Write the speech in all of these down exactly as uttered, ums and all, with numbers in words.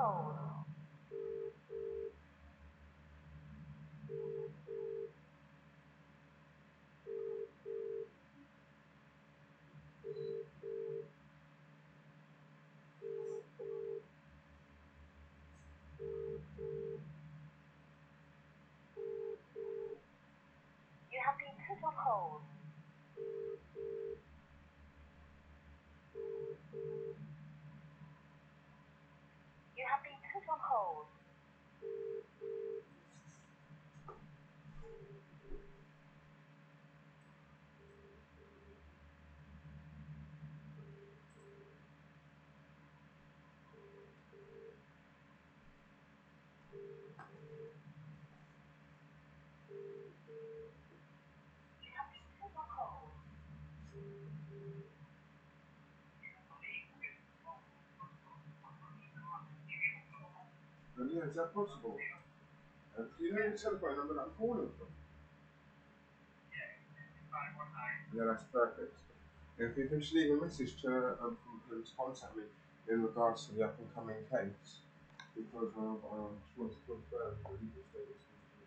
hold. You have been put on hold. You have been put on hold. You have been put on hold. And yeah, is that possible? And do you know the telephone number that I'm calling from? Yeah, that's perfect. If you can just leave a message to um, from him to contact me in regards to the up and coming case, because um, I just want to confirm the legal status.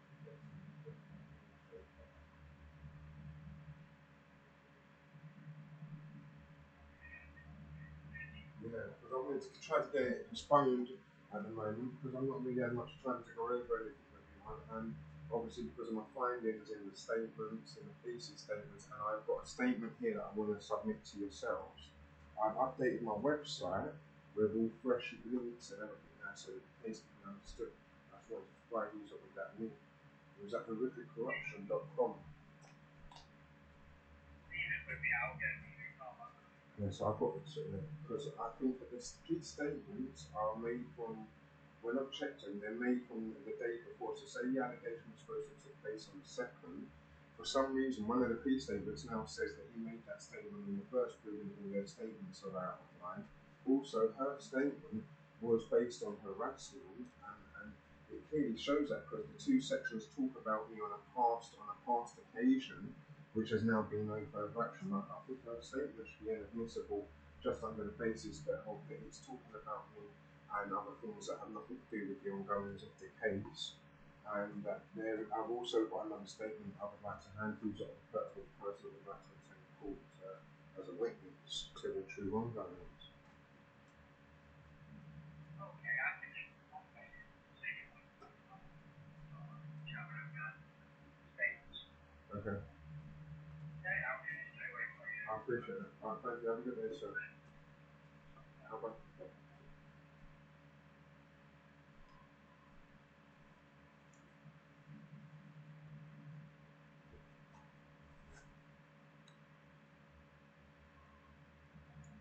Yeah, because I wanted to try to get it postponed at the moment because I'm not really had much time to go over anything with everyone, and obviously because of my findings in the statements and the police's statements, and I've got a statement here that I want to submit to yourselves. I've updated my website with all fresh links and everything now, so that the case can be understood. I just wanted to provide you with that link. It was at horrific corruption dot com. Yeah, so I got it because I think that the police statements are made from, when I've checked them, they're made from the day before. So say the allegation was supposed to take place on the second. For some reason, one of the police statements now says that he made that statement in the first period all their statements are out online. Also, her statement was based on harassment, and, and it clearly shows that because the two sections talk about me on a past on a past occasion, which has now been no further action. I, I think her statement should be inadmissible just under the basis that, oh, that it's talking about me and other things that have nothing to do with the ongoings of the case. And that there, I've also got another statement I would like to hand through to the person who would like to attend court uh, as a witness to the true ongoings. Okay. I appreciate it. Alright, thank you. Have a good day, sir.